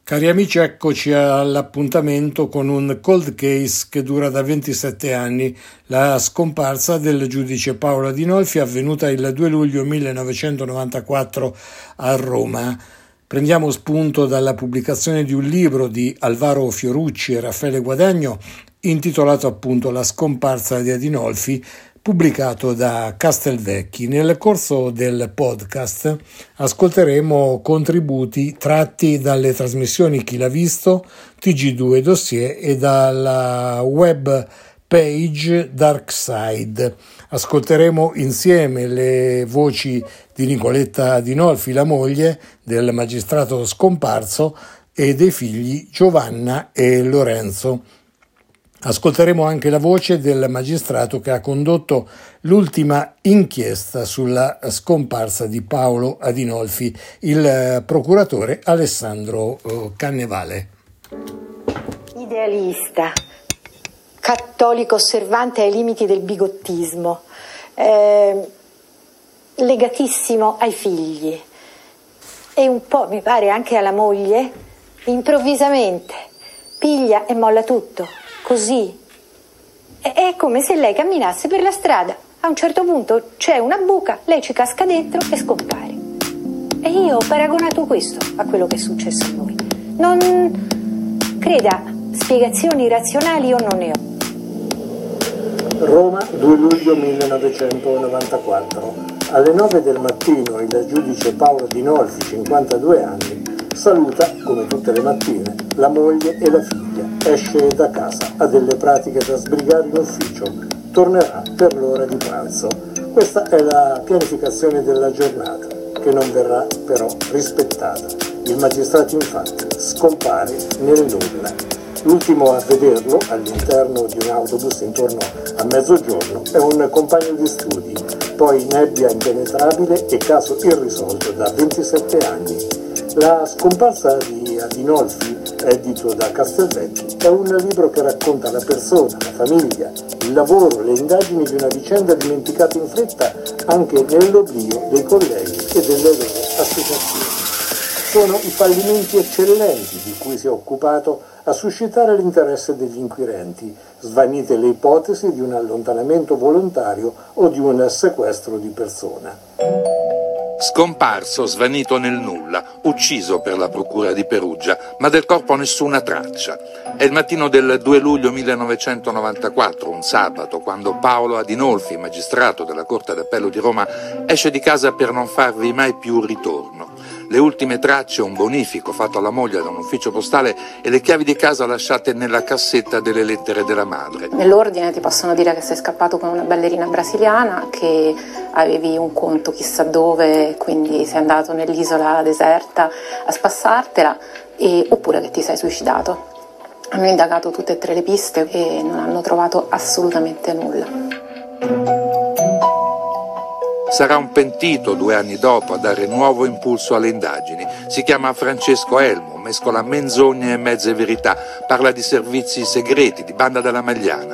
Cari amici, eccoci all'appuntamento con un cold case che dura da 27 anni, la scomparsa del giudice Paolo Adinolfi, avvenuta il 2 luglio 1994 a Roma. Prendiamo spunto dalla pubblicazione di un libro di Alvaro Fiorucci e Raffaele Guadagno intitolato appunto La scomparsa di Adinolfi, pubblicato da Castelvecchi. Nel corso del podcast ascolteremo contributi tratti dalle trasmissioni Chi l'ha visto, TG2 Dossier e dalla web page Dark Side. Ascolteremo insieme le voci di Nicoletta Adinolfi, la moglie del magistrato scomparso, e dei figli Giovanna e Lorenzo. Ascolteremo anche la voce del magistrato che ha condotto l'ultima inchiesta sulla scomparsa di Paolo Adinolfi, il procuratore Alessandro Cannevale. Idealista, cattolico osservante ai limiti del bigottismo, legatissimo ai figli e un po', mi pare, anche alla moglie, improvvisamente piglia e molla tutto. Così. È come se lei camminasse per la strada. A un certo punto c'è una buca, lei ci casca dentro e scompare. E io ho paragonato questo a quello che è successo a noi. Non creda, spiegazioni razionali io non ne ho. Roma, 2 luglio 1994. Alle 9 del mattino il giudice Paolo Adinolfi, 52 anni, saluta, come tutte le mattine, la moglie e la figlia. Esce da casa, ha delle pratiche da sbrigare in ufficio, tornerà per l'ora di pranzo. Questa è la pianificazione della giornata, che non verrà però rispettata. Il magistrato infatti scompare nel nulla. L'ultimo a vederlo all'interno di un autobus intorno a mezzogiorno è un compagno di studi, poi nebbia impenetrabile e caso irrisolto da 27 anni. La scomparsa di Adinolfi, edito da Castelvecchi, è un libro che racconta la persona, la famiglia, il lavoro, le indagini di una vicenda dimenticata in fretta anche nell'oblio dei colleghi e delle loro associazioni. Sono i fallimenti eccellenti di cui si è occupato a suscitare l'interesse degli inquirenti, svanite le ipotesi di un allontanamento volontario o di un sequestro di persona. Scomparso, svanito nel nulla, ucciso per la procura di Perugia, ma del corpo nessuna traccia. È il mattino del 2 luglio 1994, un sabato, quando Paolo Adinolfi, magistrato della Corte d'Appello di Roma, esce di casa per non farvi mai più ritorno. Le ultime tracce, un bonifico fatto alla moglie da un ufficio postale e le chiavi di casa lasciate nella cassetta delle lettere della madre. Nell'ordine ti possono dire che sei scappato con una ballerina brasiliana, che avevi un conto chissà dove, quindi sei andato nell'isola deserta a spassartela, oppure che ti sei suicidato. Hanno indagato tutte e tre le piste e non hanno trovato assolutamente nulla. Sarà un pentito 2 anni dopo a dare nuovo impulso alle indagini. Si chiama Francesco Elmo, mescola menzogne e mezze verità, parla di servizi segreti, di banda della Magliana.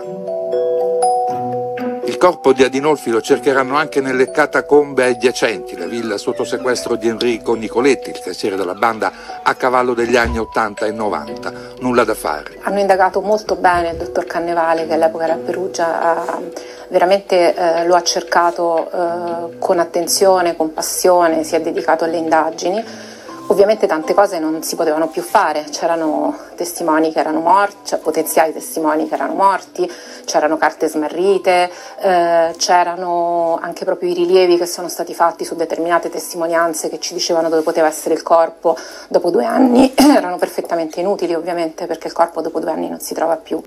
Il corpo di Adinolfi lo cercheranno anche nelle catacombe adiacenti, la villa sotto sequestro di Enrico Nicoletti, il cassiere della banda, a cavallo degli anni 80 e 90. Nulla da fare. Hanno indagato molto bene il dottor Cannevale, che all'epoca era a Perugia, veramente lo ha cercato con attenzione, con passione, si è dedicato alle indagini. Ovviamente tante cose non si potevano più fare, c'erano testimoni che erano morti, cioè potenziali testimoni che erano morti, c'erano carte smarrite, c'erano anche proprio i rilievi che sono stati fatti su determinate testimonianze che ci dicevano dove poteva essere il corpo dopo 2 anni, erano perfettamente inutili ovviamente, perché il corpo dopo 2 anni non si trova più.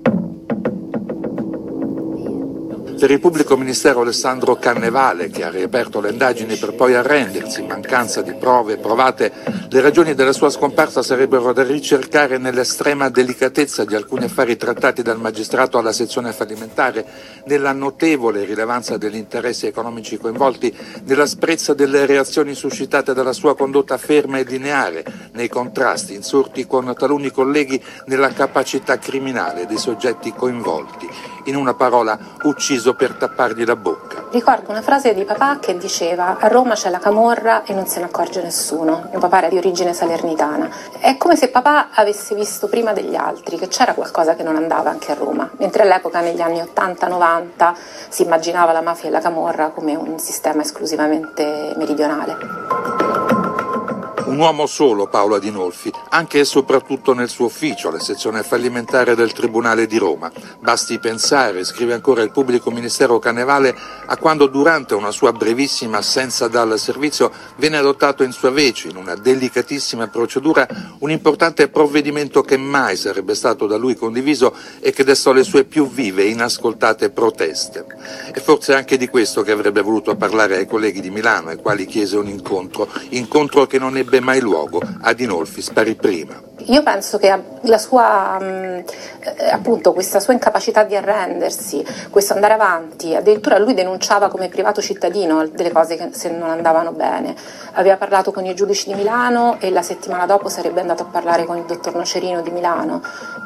Per il pubblico ministero Alessandro Cannevale, che ha riaperto le indagini per poi arrendersi in mancanza di prove provate, le ragioni della sua scomparsa sarebbero da ricercare nell'estrema delicatezza di alcuni affari trattati dal magistrato alla sezione fallimentare, nella notevole rilevanza degli interessi economici coinvolti, nell'asprezza delle reazioni suscitate dalla sua condotta ferma e lineare, nei contrasti insorti con taluni colleghi, nella capacità criminale dei soggetti coinvolti. In una parola, ucciso per tappargli la bocca. Ricordo una frase di papà che diceva: a Roma c'è la camorra e non se ne accorge nessuno. Mio papà era di origine salernitana. È come se papà avesse visto prima degli altri che c'era qualcosa che non andava anche a Roma, mentre all'epoca, negli anni 80-90, si immaginava la mafia e la camorra come un sistema esclusivamente meridionale. Un uomo solo, Paolo Adinolfi, anche e soprattutto nel suo ufficio, la sezione fallimentare del Tribunale di Roma. Basti pensare, scrive ancora il pubblico ministero Cannevale, a quando durante una sua brevissima assenza dal servizio venne adottato in sua vece, in una delicatissima procedura, un importante provvedimento che mai sarebbe stato da lui condiviso e che destò le sue più vive e inascoltate proteste. E forse anche di questo che avrebbe voluto parlare ai colleghi di Milano, ai quali chiese un incontro che non ebbe mai luogo. Adinolfi sparì prima. Io penso che la sua, appunto, questa sua incapacità di arrendersi, questo andare avanti, addirittura lui denunciava come privato cittadino delle cose che se non andavano bene. Aveva parlato con i giudici di Milano e la settimana dopo sarebbe andato a parlare con il dottor Nocerino di Milano.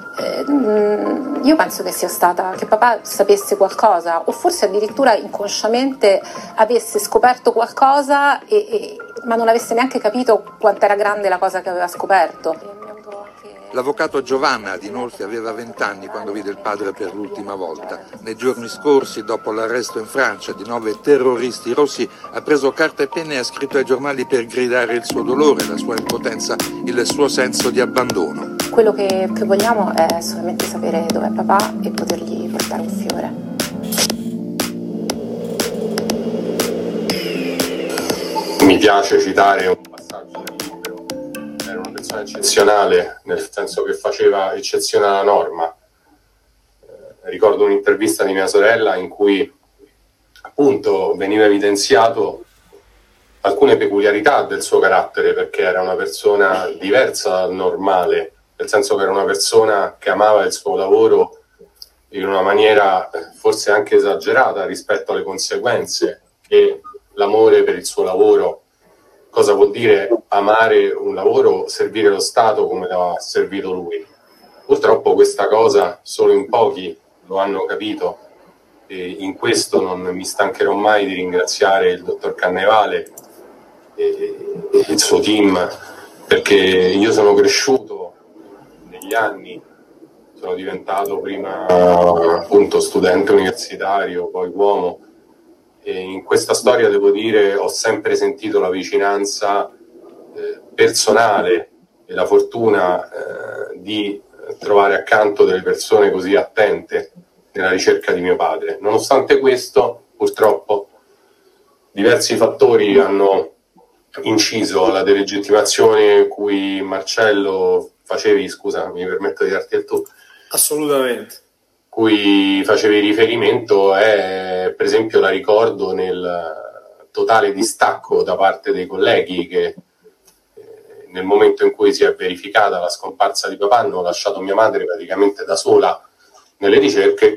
Io penso che sia stata, che papà sapesse qualcosa o forse addirittura inconsciamente avesse scoperto qualcosa ma non avesse neanche capito quanto era grande la cosa che aveva scoperto. L'avvocato Giovanna Adinolfi aveva 20 anni quando vide il padre per l'ultima volta. Nei giorni scorsi, dopo l'arresto in Francia di 9 terroristi rossi, ha preso carta e penna e ha scritto ai giornali per gridare il suo dolore, la sua impotenza, il suo senso di abbandono. Quello che vogliamo è solamente sapere dov'è papà e potergli portare un fiore. Mi piace citare un passaggio del libro. Era una persona eccezionale, nel senso che faceva eccezione alla norma. Ricordo un'intervista di mia sorella in cui appunto veniva evidenziato alcune peculiarità del suo carattere, perché era una persona diversa dal normale, nel senso che era una persona che amava il suo lavoro in una maniera forse anche esagerata rispetto alle conseguenze che l'amore per il suo lavoro. Cosa vuol dire amare un lavoro, servire lo Stato come l'ha servito lui? Purtroppo questa cosa solo in pochi lo hanno capito e in questo non mi stancherò mai di ringraziare il dottor Cannevale e il suo team, perché io sono cresciuto negli anni, sono diventato prima appunto studente universitario, poi uomo. E in questa storia, devo dire, ho sempre sentito la vicinanza personale e la fortuna di trovare accanto delle persone così attente nella ricerca di mio padre. Nonostante questo, purtroppo, diversi fattori hanno inciso alla delegittimazione cui Marcello facevi, scusa, mi permetto di darti il tu. Assolutamente. Cui facevi riferimento è, per esempio, la ricordo nel totale distacco da parte dei colleghi che nel momento in cui si è verificata la scomparsa di papà hanno lasciato mia madre praticamente da sola nelle ricerche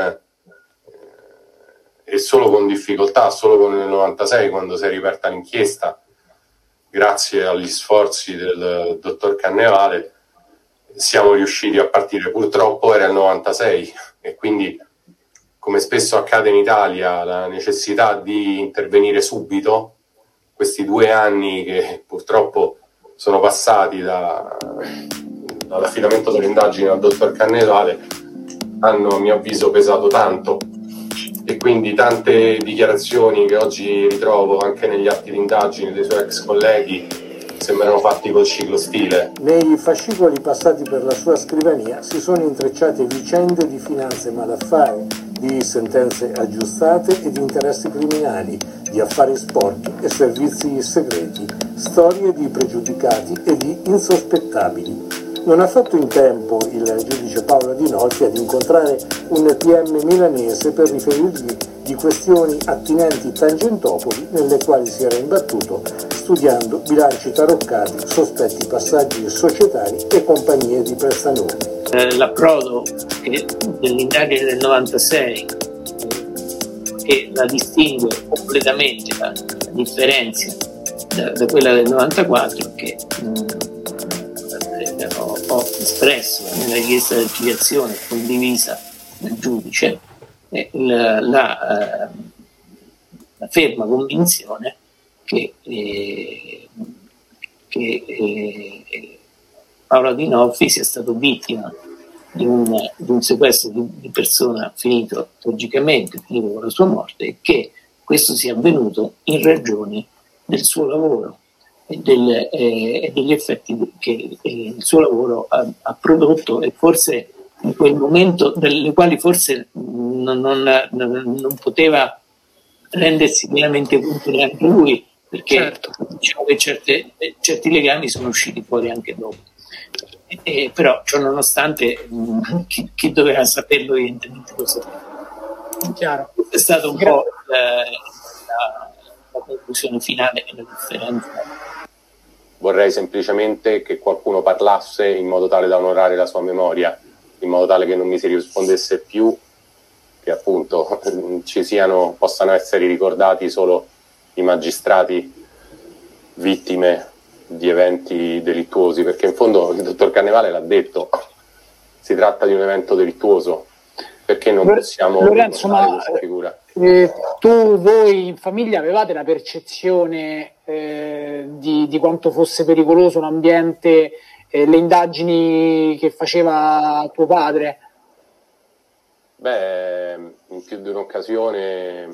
e solo con difficoltà, solo nel 96, quando si è riaperta l'inchiesta, grazie agli sforzi del dottor Cannevale, siamo riusciti a partire. Purtroppo era il 96 e quindi, come spesso accade in Italia, la necessità di intervenire subito, questi 2 anni che purtroppo sono passati dall'affidamento delle indagini al dottor Cannevale, hanno a mio avviso pesato tanto, e quindi tante dichiarazioni che oggi ritrovo anche negli atti di indagine dei suoi ex colleghi sembrano fatti col ciclostile. Nei fascicoli passati per la sua scrivania si sono intrecciate vicende di finanze malaffare, di sentenze aggiustate e di interessi criminali, di affari sporchi e servizi segreti, storie di pregiudicati e di insospettabili. Non ha fatto in tempo il giudice Paolo Adinolfi ad incontrare un PM milanese per riferirgli di questioni attinenti Tangentopoli nelle quali si era imbattuto studiando bilanci taroccati, sospetti passaggi societari e compagnie di prestanome. L'approdo dell'indagine del 96 che la distingue completamente, la differenzia da quella del 94, che ho espresso nella richiesta di archiviazione condivisa del giudice, ferma convinzione che Paolo Adinolfi sia stato vittima di un sequestro di persona finito tragicamente, finito con la sua morte, e che questo sia avvenuto in ragione del suo lavoro e degli effetti che il suo lavoro ha prodotto, e forse in quel momento delle quali forse non poteva rendersi pienamente conto neanche lui, perché certo, diciamo che certi legami sono usciti fuori anche dopo. Però ciò nonostante chi doveva saperlo evidentemente lo sapeva. Chiaro. Questa è stata un po' la conclusione finale e la differenza. Vorrei semplicemente che qualcuno parlasse in modo tale da onorare la sua memoria, in modo tale che non mi si rispondesse più che appunto possano essere ricordati solo i magistrati vittime di eventi delittuosi, perché in fondo il dottor Cannevale l'ha detto, si tratta di un evento delittuoso, perché non possiamo Lorenzo, ma questa figura? Voi in famiglia avevate la percezione di quanto fosse pericoloso l'ambiente, le indagini che faceva tuo padre? Beh, in più di un'occasione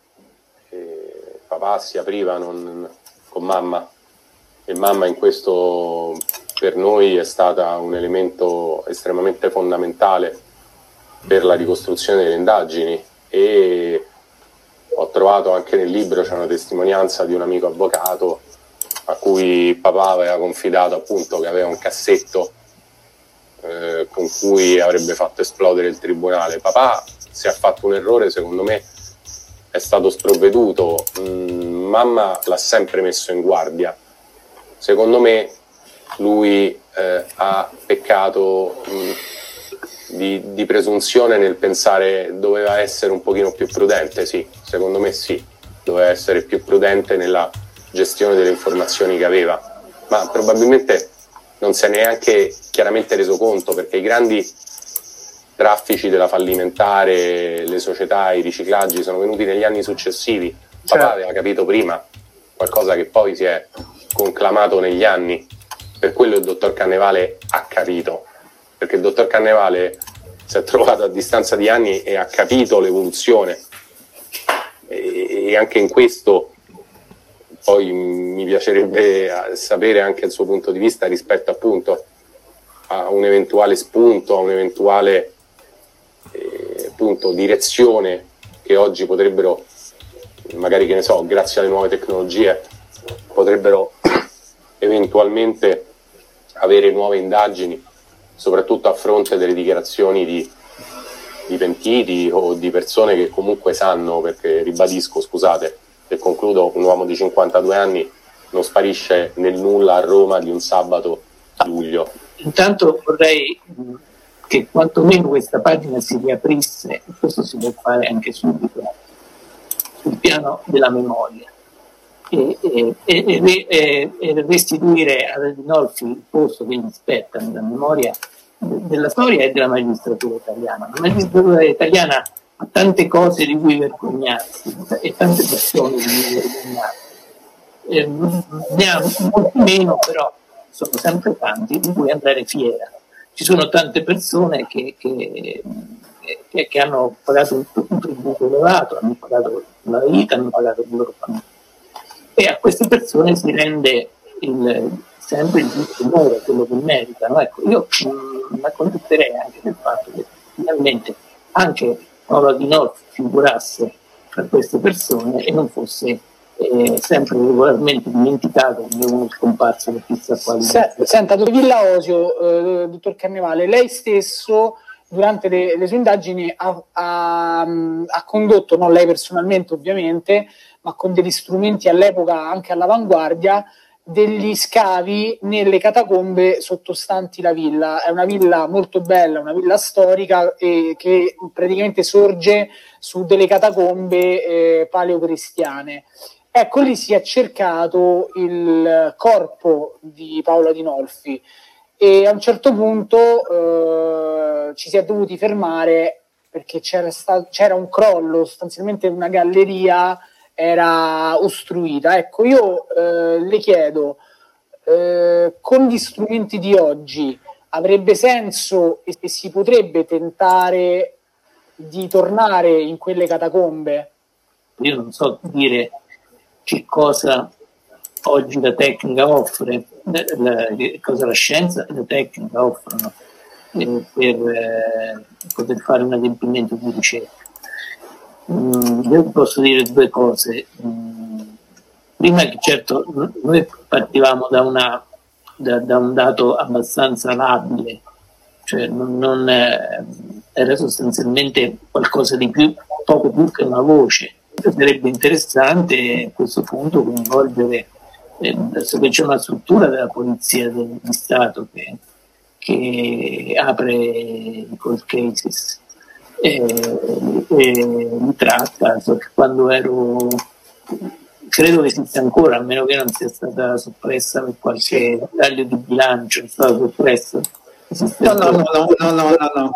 papà si apriva con mamma, e mamma in questo per noi è stata un elemento estremamente fondamentale per la ricostruzione delle indagini, e ho trovato anche nel libro, c'è una testimonianza di un amico avvocato a cui papà aveva confidato appunto che aveva un cassetto con cui avrebbe fatto esplodere il tribunale. Papà, se ha fatto un errore, secondo me è stato sprovveduto. Mamma l'ha sempre messo in guardia. Secondo me lui ha peccato di presunzione nel pensare doveva essere un pochino più prudente. Sì, secondo me sì, doveva essere più prudente nella gestione delle informazioni che aveva, ma probabilmente non se ne è neanche chiaramente reso conto, perché i grandi traffici della fallimentare, le società, i riciclaggi sono venuti negli anni successivi. Papà aveva capito prima qualcosa che poi si è conclamato negli anni, per quello il dottor Cannevale ha capito, perché il dottor Cannevale si è trovato a distanza di anni e ha capito l'evoluzione, e anche in questo poi mi piacerebbe sapere anche il suo punto di vista rispetto appunto a un eventuale spunto, a un'eventuale appunto direzione che oggi potrebbero, magari, che ne so, grazie alle nuove tecnologie, potrebbero eventualmente avere nuove indagini, soprattutto a fronte delle dichiarazioni di pentiti o di persone che comunque sanno, perché ribadisco, scusate, e concludo, un uomo di 52 anni non sparisce nel nulla a Roma di un sabato di luglio. Intanto vorrei che quantomeno questa pagina si riaprisse, e questo si può fare anche subito, sul piano della memoria, e restituire ad Adinolfi il posto che gli spetta nella memoria della storia e della magistratura italiana. La magistratura italiana ha tante cose di cui vergognarsi e tante persone di cui vergognarsi, ne ha molti meno, però sono sempre tanti di cui andare fiera. Ci sono tante persone che hanno pagato un tributo elevato, hanno pagato la vita, hanno pagato il loro famiglia, e a queste persone si rende sempre il giusto onore, quello che meritano. Ecco, io mi accontenterei anche del fatto che finalmente anche Paolo Adinolfi figurasse tra queste persone e non fosse sempre regolarmente dimenticato come uno scomparso da chissà quali. Senta, dottor Villaosio, dottor Cannevale, lei stesso durante le sue indagini ha condotto, non lei personalmente ovviamente, ma con degli strumenti all'epoca anche all'avanguardia, degli scavi nelle catacombe sottostanti la villa. È una villa molto bella, una villa storica che praticamente sorge su delle catacombe paleocristiane. Ecco, lì si è cercato il corpo di Paolo Adinolfi e a un certo punto ci si è dovuti fermare perché c'era un crollo, sostanzialmente una galleria era ostruita. Ecco, io le chiedo, con gli strumenti di oggi avrebbe senso e si potrebbe tentare di tornare in quelle catacombe? Io non so dire che cosa oggi la tecnica offre, cosa la scienza e la tecnica offrono per poter fare un adempimento di ricerca. Io posso dire due cose. Prima che certo noi partivamo da un dato abbastanza labile, cioè non era sostanzialmente qualcosa di più, poco più che una voce. Sarebbe interessante a questo punto coinvolgere, adesso che c'è una struttura della polizia di Stato che apre i cold cases e li tratta. So che quando credo che esista ancora, a meno che non sia stata soppressa per qualche taglio di bilancio, è stata soppressa. No.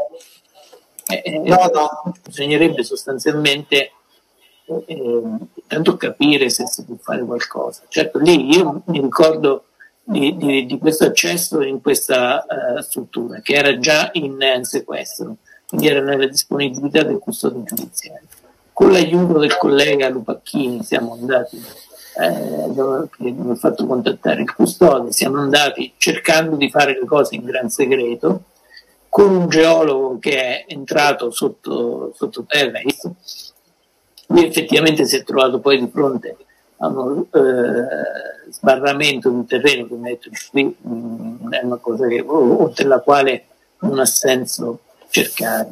Bisognerebbe sostanzialmente tanto capire se si può fare qualcosa. Certo, lì io mi ricordo di questo accesso in questa struttura che era già in sequestro, quindi era nella disponibilità del custode giudiziario. Con l'aiuto del collega Lupacchini siamo andati, che mi ha fatto contattare il custode, siamo andati cercando di fare le cose in gran segreto, con un geologo che è entrato sottoterra. Lui effettivamente si è trovato poi di fronte a uno sbarramento di terreno che mi ha detto qui è una cosa oltre la quale non ha senso cercare,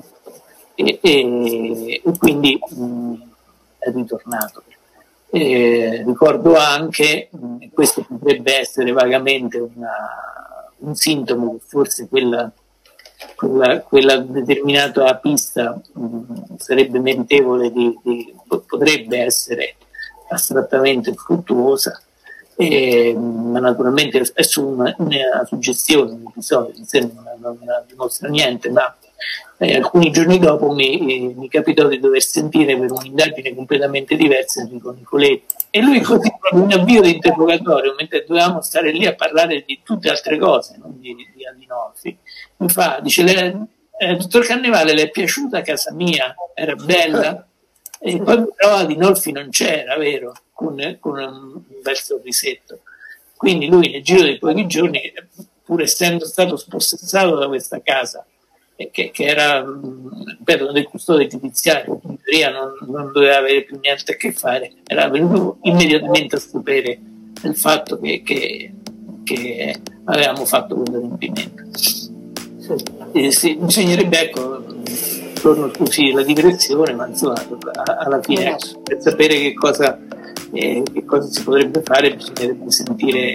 e quindi è ritornato. Ricordo anche, questo potrebbe essere vagamente un sintomo che forse quella determinata pista sarebbe meritevole potrebbe essere astrattamente fruttuosa, ma naturalmente è solo una suggestione, un episodio in sé non dimostra niente, ma alcuni giorni dopo mi capitò di dover sentire per un'indagine completamente diversa Enrico Nicoletti, e lui così proprio in avvio di interrogatorio, mentre dovevamo stare lì a parlare di tutte altre cose, non di Adinolfi, dice dottor Cannevale, le è piaciuta casa mia? Era bella? E poi però Adinolfi non c'era, vero? Con un bel sorrisetto. Quindi lui nel giro di pochi giorni, pur essendo stato spossessato da questa casa, che era del custode giudiziario, in teoria non doveva avere più niente a che fare, era venuto immediatamente a sapere del fatto che avevamo fatto quell'adempimento. Bisognerebbe, torno scusi la digressione, ma insomma alla fine per sapere che cosa si potrebbe fare bisognerebbe sentire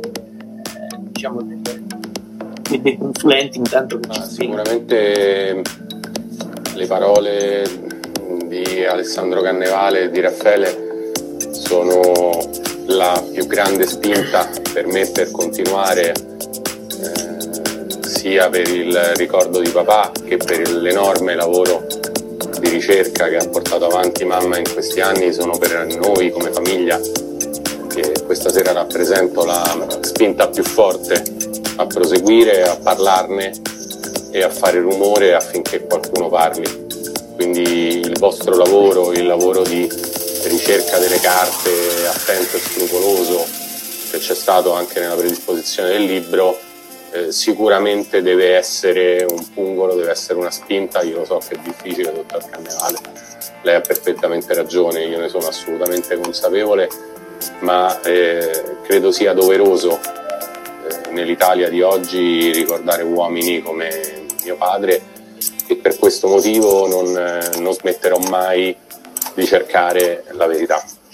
dei consulenti intanto che sicuramente le parole di Alessandro Cannevale e di Raffaele sono la più grande spinta per me per continuare, sia per il ricordo di papà che per l'enorme lavoro di ricerca che ha portato avanti mamma in questi anni. Sono per noi come famiglia, che questa sera rappresento, la spinta più forte a proseguire, a parlarne e a fare rumore affinché qualcuno parli. Quindi il vostro lavoro, il lavoro di ricerca delle carte attento e scrupoloso che c'è stato anche nella predisposizione del libro, sicuramente deve essere un pungolo, deve essere una spinta. Io lo so che è difficile, dottor Cannevale, lei ha perfettamente ragione, io ne sono assolutamente consapevole, ma credo sia doveroso nell'Italia di oggi ricordare uomini come mio padre, e per questo motivo non smetterò mai di cercare la verità.